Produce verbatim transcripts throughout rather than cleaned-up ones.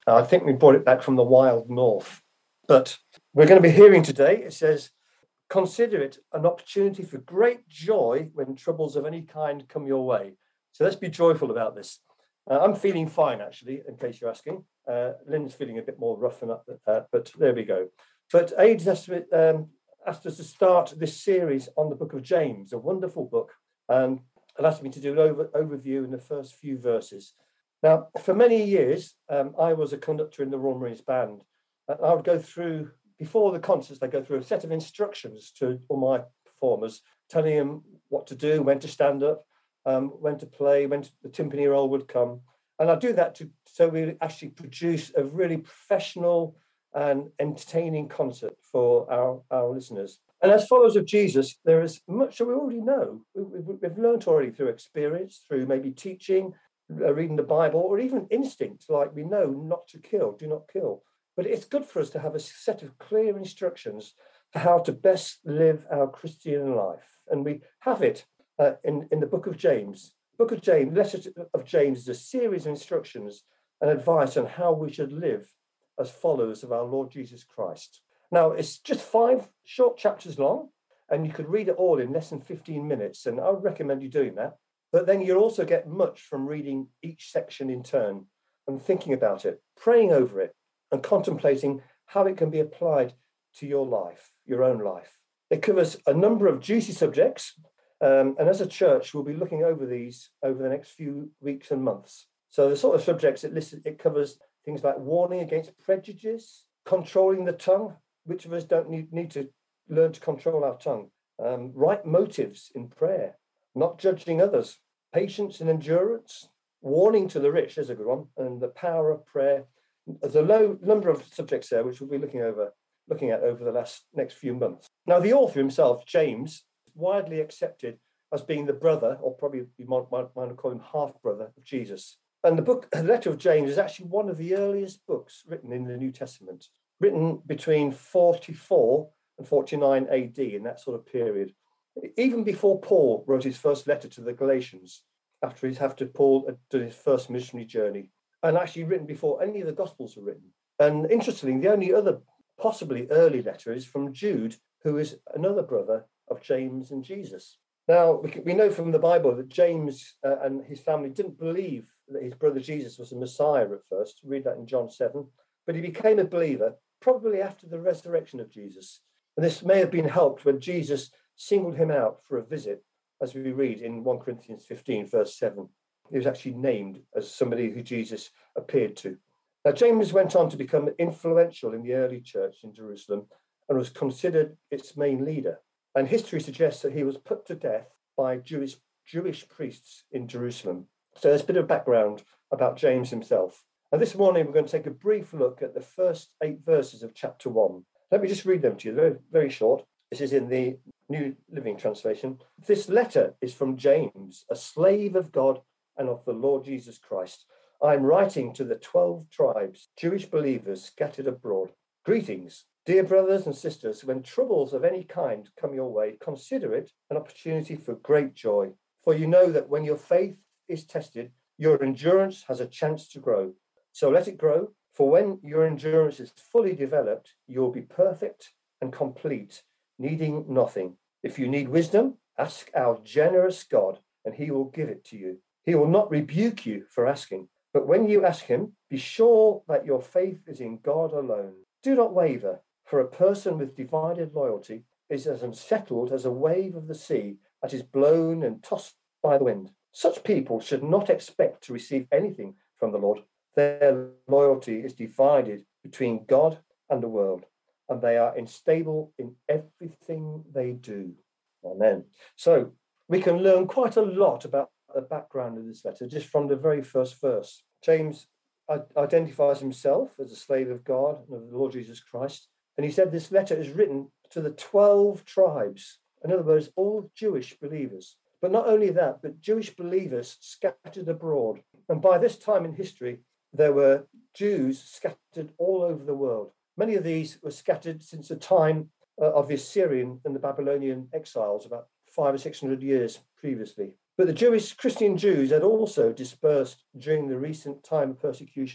I think we brought it back from the wild north. But we're going to be hearing today, it says, consider it an opportunity for great joy when troubles of any kind come your way. So let's be joyful about this. Uh, I'm feeling fine, actually, in case you're asking. Uh, Lynn's feeling a bit more rough, and uh, but there we go. But Aids has um, asked us to start this series on the book of James, a wonderful book, and it asked me to do an over, overview in the first few verses. Now, for many years, um, I was a conductor in the Royal Marines Band. And I would go through, before the concerts, they go through a set of instructions to all my performers, telling them what to do, when to stand up, um, when to play, when to, the timpani roll would come. And I do that to so we actually produce a really professional and entertaining concert for our, our listeners. And as followers of Jesus, there is much that we already know. We, we, we've learned already through experience, through maybe teaching, reading the Bible, or even instinct, like we know not to kill, do not kill. But it's good for us to have a set of clear instructions for how to best live our Christian life. And we have it uh, in, in the book of James. Book of James, letter of James is a series of instructions and advice on how we should live as followers of our Lord Jesus Christ. Now, it's just five short chapters long, and you could read it all in less than fifteen minutes, and I would recommend you doing that. But then you'll also get much from reading each section in turn and thinking about it, praying over it, and contemplating how it can be applied to your life, your own life. It covers a number of juicy subjects, um, and as a church, we'll be looking over these over the next few weeks and months. So the sort of subjects it lists, it covers things like warning against prejudice, controlling the tongue. Which of us don't need, need to learn to control our tongue? Um, right motives in prayer, not judging others, patience and endurance, warning to the rich, there's a good one, and the power of prayer. There's a low number of subjects there which we'll be looking over, looking at over the last next few months. Now, the author himself, James, is widely accepted as being the brother, or probably you might, might, might call him half-brother of Jesus. And the book, the letter of James, is actually one of the earliest books written in the New Testament, written between forty-four and forty-nine A D, in that sort of period. Even before Paul wrote his first letter to the Galatians, after his after Paul did his first missionary journey, and actually written before any of the Gospels were written. And interestingly, the only other possibly early letter is from Jude, who is another brother of James and Jesus. Now, we, we know from the Bible that James uh, and his family didn't believe that his brother Jesus was the Messiah at first. Read that in John seven. But he became a believer probably after the resurrection of Jesus. And this may have been helped when Jesus singled him out for a visit, as we read in First Corinthians fifteen, verse seven. He was actually named as somebody who Jesus appeared to. Now, James went on to become influential in the early church in Jerusalem and was considered its main leader. And history suggests that he was put to death by Jewish, Jewish priests in Jerusalem. So there's a bit of background about James himself. And this morning, we're going to take a brief look at the first eight verses of chapter one. Let me just read them to you, very, very short. This is in the New Living Translation. This letter is from James, a slave of God and of the Lord Jesus Christ. I'm writing to the twelve tribes, Jewish believers scattered abroad. Greetings, dear brothers and sisters. When troubles of any kind come your way, consider it an opportunity for great joy. For you know that when your faith is tested, your endurance has a chance to grow. So let it grow, for when your endurance is fully developed, you'll be perfect and complete, needing nothing. If you need wisdom, ask our generous God, and he will give it to you. He will not rebuke you for asking, but when you ask him, be sure that your faith is in God alone. Do not waver, for a person with divided loyalty is as unsettled as a wave of the sea that is blown and tossed by the wind. Such people should not expect to receive anything from the Lord. Their loyalty is divided between God and the world, and they are unstable in everything they do. Amen. So we can learn quite a lot about the background of this letter just from the very first verse. James identifies himself as a slave of God and of the Lord Jesus Christ, and he said this letter is written to the twelve tribes, in other words, all Jewish believers. But not only that, but Jewish believers scattered abroad. And by this time in history, there were Jews scattered all over the world. Many of these were scattered since the time uh, of the Assyrian and the Babylonian exiles, about five or six hundred years previously. But the Jewish Christian Jews had also dispersed during the recent time of persecution.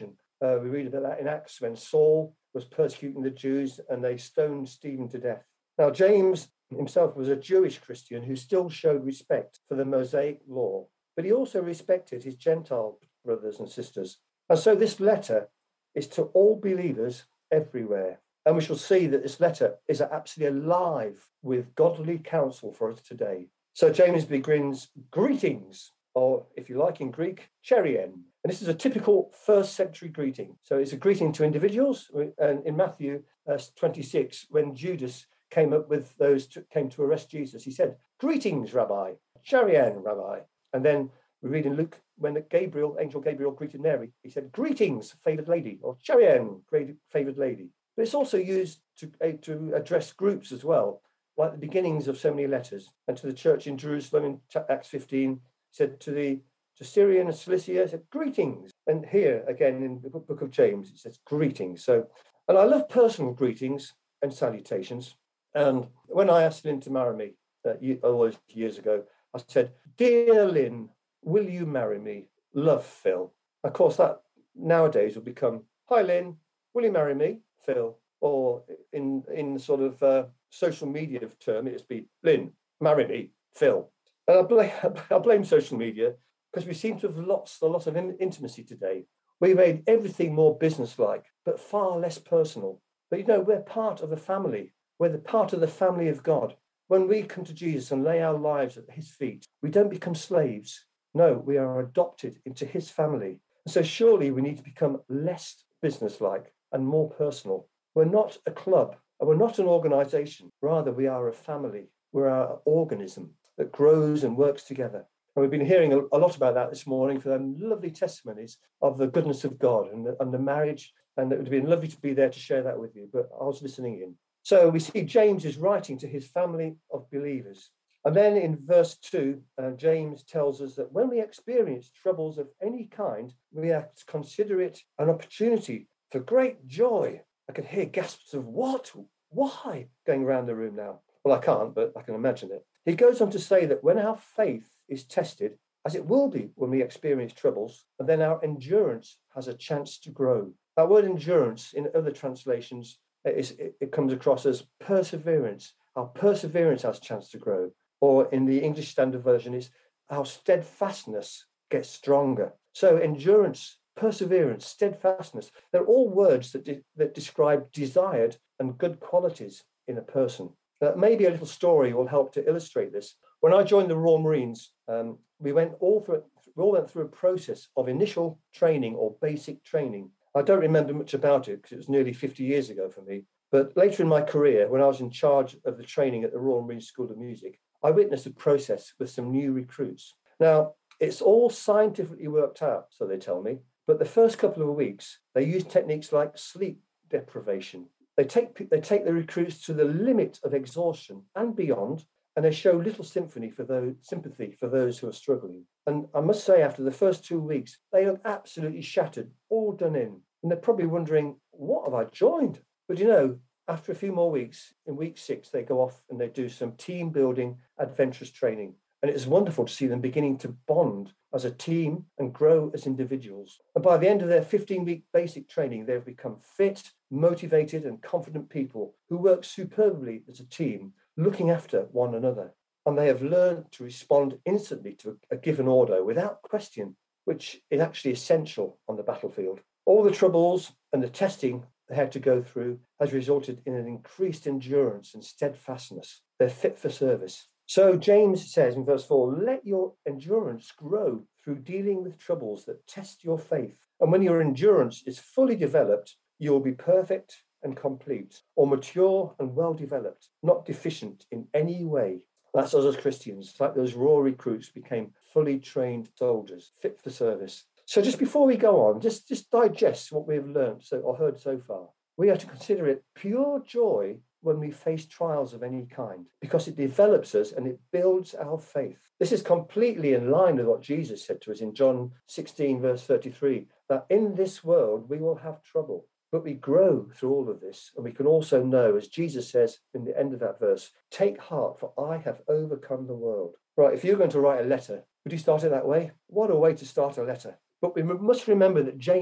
Uh, we read about that in Acts when Saul was persecuting the Jews and they stoned Stephen to death. Now, James himself was a Jewish Christian who still showed respect for the Mosaic law, but he also respected his Gentile brothers and sisters. And so this letter is to all believers everywhere. And we shall see that this letter is absolutely alive with godly counsel for us today. So James begins, greetings, or if you like in Greek, cherien. And this is a typical first century greeting. So it's a greeting to individuals. And in Matthew uh, twenty-six, when Judas came up with those to, came to arrest Jesus, he said, greetings, Rabbi, cherien, Rabbi. And then we read in Luke, when Gabriel, angel Gabriel greeted Mary, he said, greetings, favoured lady, or cherien, favoured lady. But it's also used to, uh, to address groups as well, like the beginnings of so many letters. And to the church in Jerusalem in Acts fifteen, said to the to Syrian and Cilicia, said greetings. And here again in the book of James, it says greetings. So, and I love personal greetings and salutations. And when I asked Lynn to marry me uh, all those years ago, I said, dear Lynn, will you marry me? Love, Phil. Of course, that nowadays will become, hi Lynn, will you marry me? Phil. Or in in sort of uh, social media term, it'd be Lynn, marry me, Phil. And I blame, I blame social media because we seem to have lost a lot of in- intimacy today. We made everything more businesslike, but far less personal. But you know, we're part of the family. We're the part of the family of God. When we come to Jesus and lay our lives at his feet, we don't become slaves. No, we are adopted into his family. And so surely we need to become less businesslike and more personal. We're not a club, and we're not an organization. Rather, we are a family. We're an organism that grows and works together. And we've been hearing a, a lot about that this morning for them lovely testimonies of the goodness of God and the, and the marriage. And it would have been lovely to be there to share that with you, but I was listening in. So we see James is writing to his family of believers. And then in verse two, uh, James tells us that when we experience troubles of any kind, we have to consider it an opportunity for great joy. I can hear gasps of what? Why? Going around the room now. Well, I can't, but I can imagine it. He goes on to say that when our faith is tested, as it will be when we experience troubles, and then our endurance has a chance to grow. That word endurance in other translations, is, it, it comes across as perseverance. Our perseverance has a chance to grow. Or in the English Standard Version, is our steadfastness gets stronger. So endurance, perseverance, steadfastness, they're all words that, de- that describe desired and good qualities in a person. Uh, maybe a little story will help to illustrate this. When I joined the Royal Marines, um, we went all through we all went through a process of initial training or basic training. I don't remember much about it because it was nearly fifty years ago for me. But later in my career, when I was in charge of the training at the Royal Marines School of Music, I witnessed a process with some new recruits. Now, it's all scientifically worked out, so they tell me. But the first couple of weeks, they use techniques like sleep deprivation. They take they take the recruits to the limit of exhaustion and beyond, and they show little sympathy for those sympathy for those who are struggling. And I must say, after the first two weeks, they look absolutely shattered, all done in, and they're probably wondering, "What have I joined?" But you know, after a few more weeks, in week six, they go off and they do some team building, adventurous training. And it's wonderful to see them beginning to bond as a team and grow as individuals. And by the end of their fifteen-week basic training, they've become fit, motivated, and confident people who work superbly as a team, looking after one another. And they have learned to respond instantly to a given order without question, which is actually essential on the battlefield. All the troubles and the testing they had to go through has resulted in an increased endurance and steadfastness. They're fit for service. So James says in verse four, let your endurance grow through dealing with troubles that test your faith. And when your endurance is fully developed, you will be perfect and complete, or mature and well developed, not deficient in any way. That's us as Christians, like those raw recruits became fully trained soldiers, fit for service. So just before we go on, just, just digest what we've learned so, or heard so far. We are to consider it pure joy when we face trials of any kind, because it develops us and it builds our faith. This is completely in line with what Jesus said to us in John sixteen, verse thirty-three, that in this world we will have trouble, but we grow through all of this. And we can also know, as Jesus says in the end of that verse, take heart, for I have overcome the world. Right, if you're going to write a letter, would you start it that way? What a way to start a letter. But we must remember that James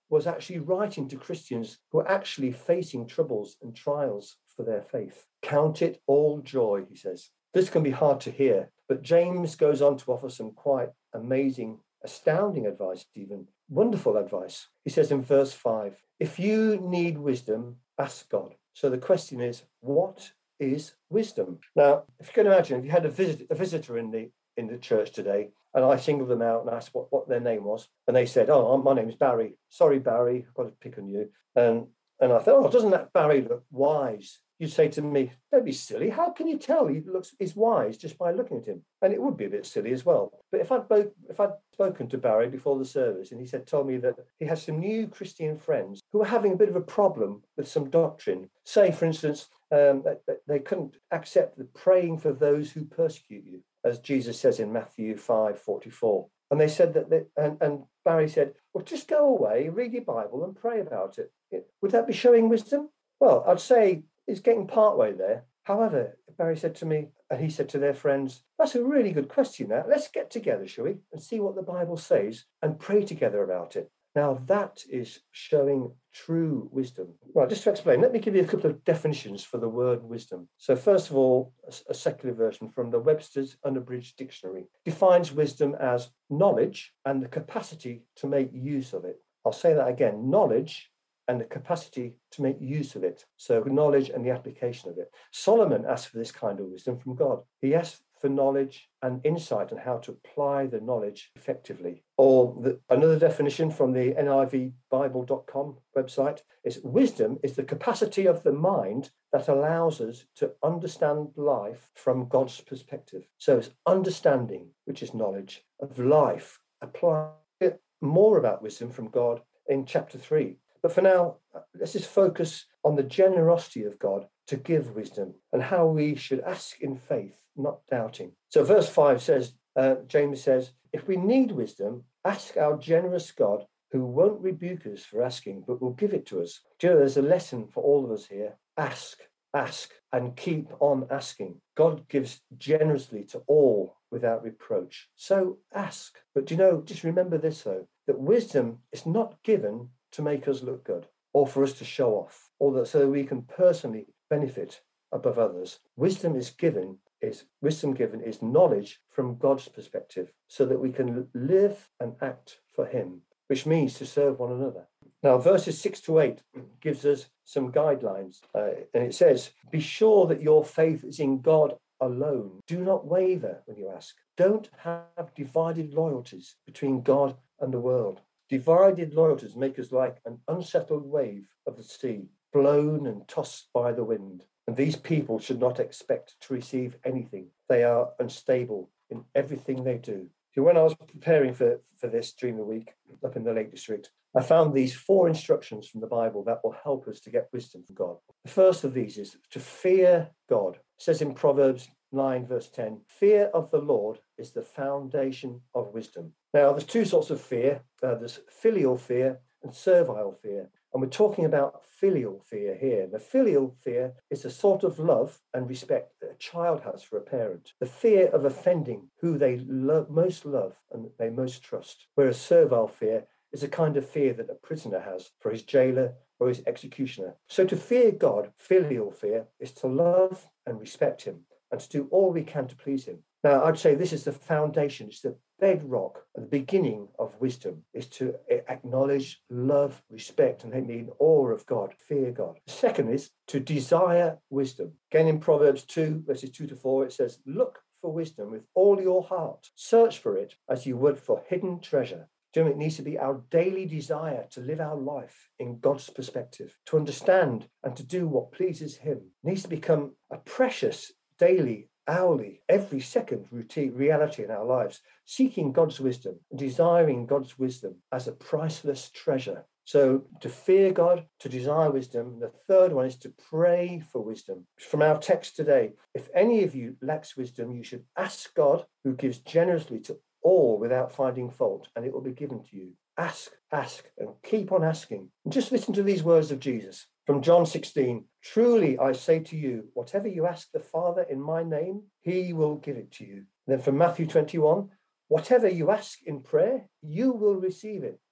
was actually writing to Christians who are actually facing troubles and trials for their faith. Count it all joy, he says. This can be hard to hear, but James goes on to offer some quite amazing, astounding advice, even wonderful advice. He says in verse five, if you need wisdom, ask God. So the question is, what is wisdom? Now, if you can imagine, if you had a, visit, a visitor in the in the church today, and I singled them out and asked what, what their name was, and they said, oh, my name's Barry. Sorry, Barry, I've got to pick on you. And and I thought, oh, doesn't that Barry look wise? You'd say to me, don't be silly. How can you tell he looks is wise just by looking at him? And it would be a bit silly as well. But if I'd both, if I'd spoken to Barry before the service, and he said, told me that he had some new Christian friends who were having a bit of a problem with some doctrine. Say, for instance, um, that, that they couldn't accept the praying for those who persecute you, as Jesus says in Matthew five forty-four. And they said that, they, and, and Barry said, well, just go away, read your Bible and pray about it. Would that be showing wisdom? Well, I'd say it's getting partway there. However, Barry said to me, and he said to their friends, that's a really good question. Now, let's get together, shall we, and see what the Bible says and pray together about it. Now, that is showing true wisdom. Well, just to explain, let me give you a couple of definitions for the word wisdom. So first of all, a secular version from the Webster's Unabridged Dictionary defines wisdom as knowledge and the capacity to make use of it. I'll say that again, knowledge and the capacity to make use of it. So knowledge and the application of it. Solomon asked for this kind of wisdom from God. He asked for knowledge and insight on how to apply the knowledge effectively. Or the, another definition from the N I V Bible dot com website is wisdom is the capacity of the mind that allows us to understand life from God's perspective. So it's understanding, which is knowledge, of life. Apply more about wisdom from God in chapter three. But for now, let's just focus on the generosity of God to give wisdom and how we should ask in faith, not doubting. So verse five says, uh, James says, if we need wisdom, ask our generous God who won't rebuke us for asking, but will give it to us. Do you know, there's a lesson for all of us here. Ask, ask, and keep on asking. God gives generously to all without reproach. So ask. But do you know, just remember this though, that wisdom is not given to make us look good or for us to show off, or that so we can personally benefit above others. Wisdom is given, is wisdom given is knowledge from God's perspective, so that we can live and act for him, which means to serve one another. Now, verses six to eight gives us some guidelines, uh, and it says, be sure that your faith is in God alone. Do not waver when you ask. Don't have divided loyalties between God and the world. Divided loyalties make us like an unsettled wave of the sea, blown and tossed by the wind. And these people should not expect to receive anything. They are unstable in everything they do. So when I was preparing for, for this during the week up in the Lake District, I found these four instructions from the Bible that will help us to get wisdom from God. The first of these is to fear God. It says in Proverbs nine, verse ten, fear of the Lord is the foundation of wisdom. Now, there's two sorts of fear. Uh, there's filial fear and servile fear. And we're talking about filial fear here. The filial fear is the sort of love and respect that a child has for a parent. The fear of offending who they lo- most love and they most trust. Whereas servile fear is a kind of fear that a prisoner has for his jailer or his executioner. So to fear God, filial fear, is to love and respect him and to do all we can to please him. Now, I'd say this is the foundation, it's the bedrock at the beginning of wisdom, is to acknowledge, love, respect, and be in awe of God, fear God. The second is to desire wisdom. Again, in Proverbs two, verses two to four, it says, look for wisdom with all your heart. Search for it as you would for hidden treasure. It needs to be our daily desire to live our life in God's perspective, to understand and to do what pleases him. It needs to become a precious daily, hourly, every second routine reality in our lives, seeking God's wisdom, desiring God's wisdom as a priceless treasure. So to fear God, to desire wisdom. The third one is to pray for wisdom. From our text today, if any of you lacks wisdom, you should ask God, who gives generously to all without finding fault, and it will be given to you. Ask, ask, and keep on asking. And just listen to these words of Jesus. From John sixteen, truly I say to you, whatever you ask the Father in my name, he will give it to you. And then from Matthew twenty-one, whatever you ask in prayer, you will receive it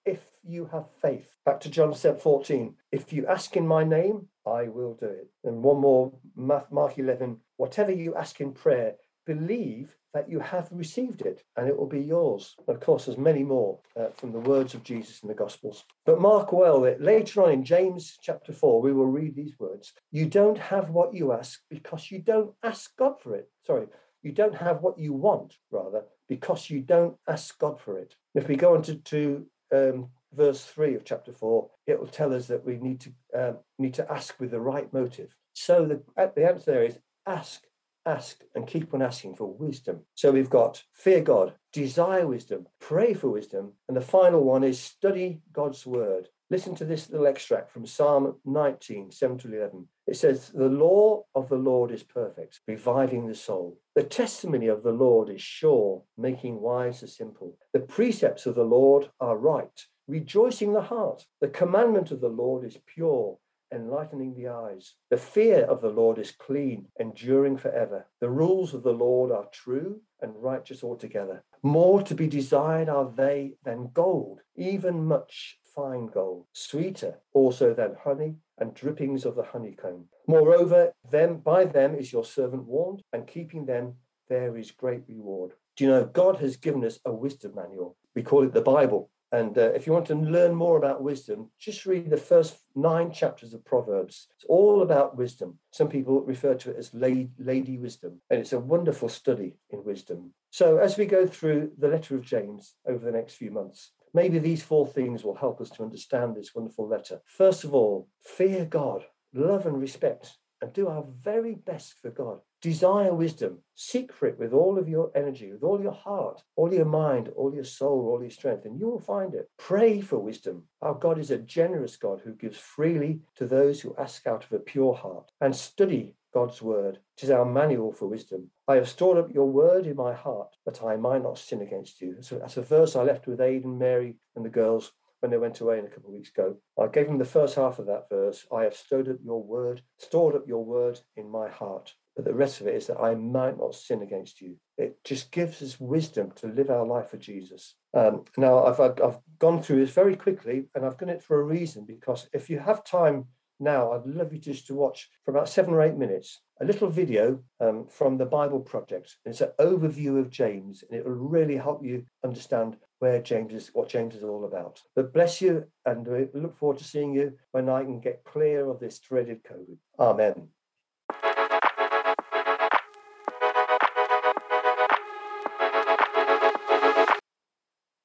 if you have faith. Back to John fourteen. If you ask in my name, I will do it. And one more, Mark eleven. Whatever you ask in prayer, believe that you have received it and it will be yours. And of course, there's many more uh, from the words of Jesus in the Gospels. But mark well that later on in James chapter four, we will read these words. You don't have what you ask because you don't ask God for it. Sorry, you don't have what you want, rather, because you don't ask God for it. If we go on to, to um, verse three of chapter four, it will tell us that we need to um, need to ask with the right motive. So the, the answer there is ask. Ask and keep on asking for wisdom. So we've got fear God, desire wisdom, pray for wisdom, and the final one is study God's word. Listen to this little extract from Psalm nineteen, seven to eleven. It says, the law of the Lord is perfect, reviving the soul. The testimony of the Lord is sure, making wise the simple. The precepts of the Lord are right, rejoicing the heart. The commandment of the Lord is pure, enlightening the eyes. The fear of the Lord is clean, enduring forever. The rules of the Lord are true and righteous altogether. More to be desired are they than gold, even much fine gold, sweeter also than honey and drippings of the honeycomb. Moreover, them by them is your servant warned, and keeping them there is great reward. Do you know, God has given us a wisdom manual. We call it the Bible. And uh, if you want to learn more about wisdom, just read the first nine chapters of Proverbs. It's all about wisdom. Some people refer to it as lady, lady wisdom, and it's a wonderful study in wisdom. So as we go through the letter of James over the next few months, maybe these four things will help us to understand this wonderful letter. First of all, fear God, love and respect, and do our very best for God. Desire wisdom. Seek for it with all of your energy, with all your heart, all your mind, all your soul, all your strength, and you will find it. Pray for wisdom. Our God is a generous God who gives freely to those who ask out of a pure heart. And study God's word. It is our manual for wisdom. I have stored up your word in my heart, that I might not sin against you. So that's a verse I left with Aidan, Mary, and the girls when they went away a couple of weeks ago. I gave them the first half of that verse. I have stored up your word, stored up your word in my heart. But the rest of it is that I might not sin against you. It just gives us wisdom to live our life for Jesus. Um, now, I've, I've I've gone through this very quickly, and I've done it for a reason, because if you have time now, I'd love you just to watch for about seven or eight minutes a little video um, from the Bible Project. It's an overview of James, and it will really help you understand where James is, what James is all about. But bless you, and we look forward to seeing you when I can get clear of this dreaded COVID. Amen.